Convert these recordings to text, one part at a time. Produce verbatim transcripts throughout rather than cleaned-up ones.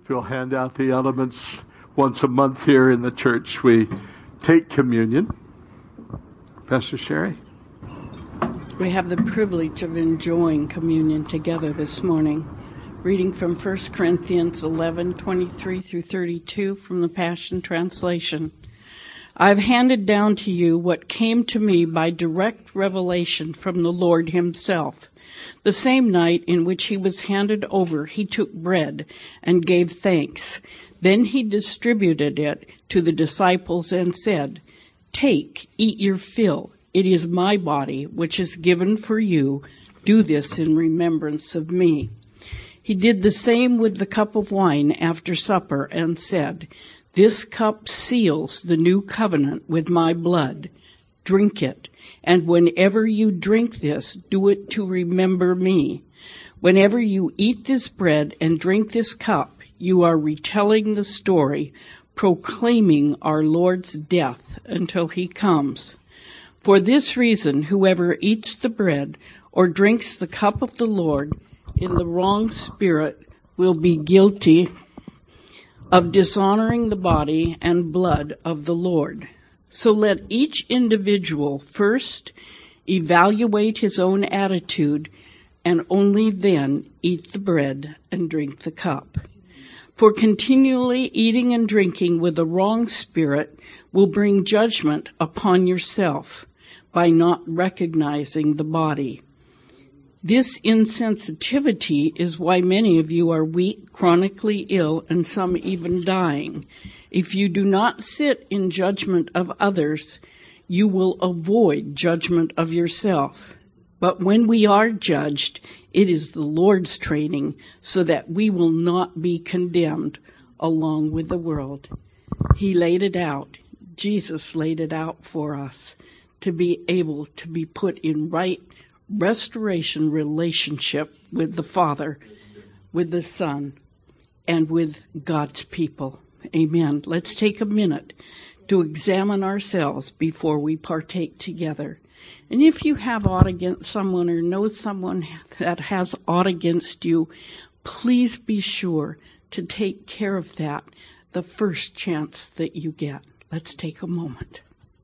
We'll hand out the elements once a month here in the church. We take communion. Pastor Sherry? We have the privilege of enjoying communion together this morning. Reading from First Corinthians eleven, twenty-three through thirty-two from the Passion Translation. I've handed down to you what came to me by direct revelation from the Lord himself. The same night in which he was handed over, he took bread and gave thanks. Then he distributed it to the disciples and said, "Take, eat your fill. It is my body, which is given for you. Do this in remembrance of me." He did the same with the cup of wine after supper and said, "This cup seals the new covenant with my blood. Drink it, and whenever you drink this, do it to remember me. Whenever you eat this bread and drink this cup, you are retelling the story, proclaiming our Lord's death until he comes. For this reason, whoever eats the bread or drinks the cup of the Lord in the wrong spirit will be guilty of dishonoring the body and blood of the Lord. So let each individual first evaluate his own attitude and only then eat the bread and drink the cup. For continually eating and drinking with the wrong spirit will bring judgment upon yourself by not recognizing the body. This insensitivity is why many of you are weak, chronically ill, and some even dying. If you do not sit in judgment of others, you will avoid judgment of yourself. But when we are judged, it is the Lord's training so that we will not be condemned along with the world. He laid it out. Jesus laid it out for us to be able to be put in right restoration relationship with the Father, with the Son, and with God's people. Amen. Let's take a minute to examine ourselves before we partake together. And if you have aught against someone or know someone that has aught against you, please be sure to take care of that the first chance that you get. Let's take a moment.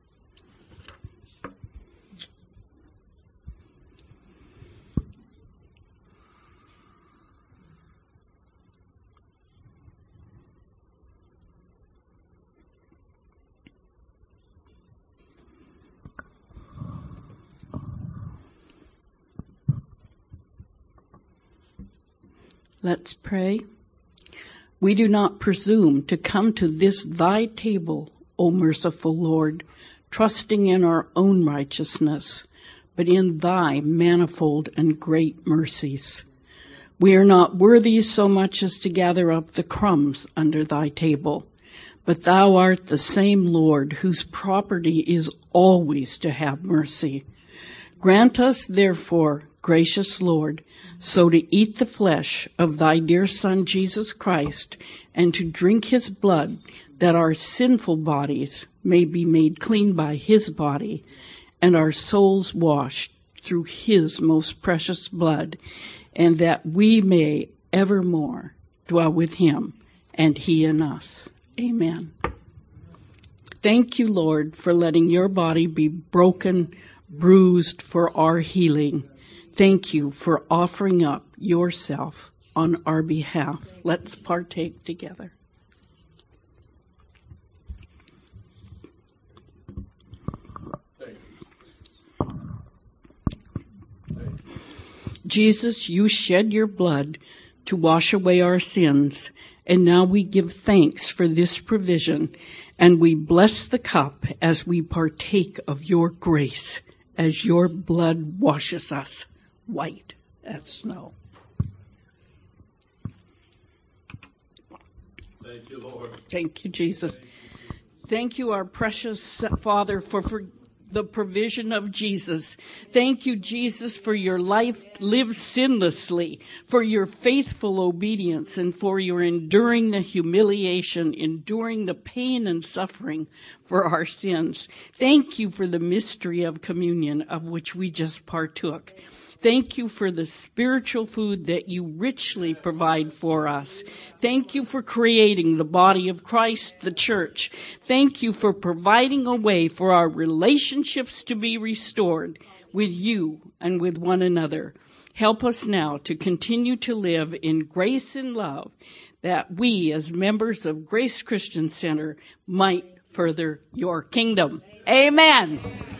Let's pray. We do not presume to come to this thy table, O merciful Lord, trusting in our own righteousness, but in thy manifold and great mercies. We are not worthy so much as to gather up the crumbs under thy table, but thou art the same Lord whose property is always to have mercy. Grant us, therefore, gracious Lord, so to eat the flesh of thy dear Son, Jesus Christ, and to drink his blood, that our sinful bodies may be made clean by his body, and our souls washed through his most precious blood, and that we may evermore dwell with him, and he in us. Amen. Thank you, Lord, for letting your body be broken, bruised for our healing. Thank you for offering up yourself on our behalf. Let's partake together. Jesus, you shed your blood to wash away our sins, and now we give thanks for this provision, and we bless the cup as we partake of your grace, as your blood washes us white as snow. Thank you, Lord. Thank you, Jesus. Thank you, our precious Father, for, for the provision of Jesus. Thank you, Jesus, for your life lived sinlessly, for your faithful obedience, and for your enduring the humiliation, enduring the pain and suffering for our sins. Thank you for the mystery of communion of which we just partook. Thank you for the spiritual food that you richly provide for us. Thank you for creating the body of Christ, the church. Thank you for providing a way for our relationships to be restored with you and with one another. Help us now to continue to live in grace and love, that we as members of Grace Christian Center might further your kingdom. Amen.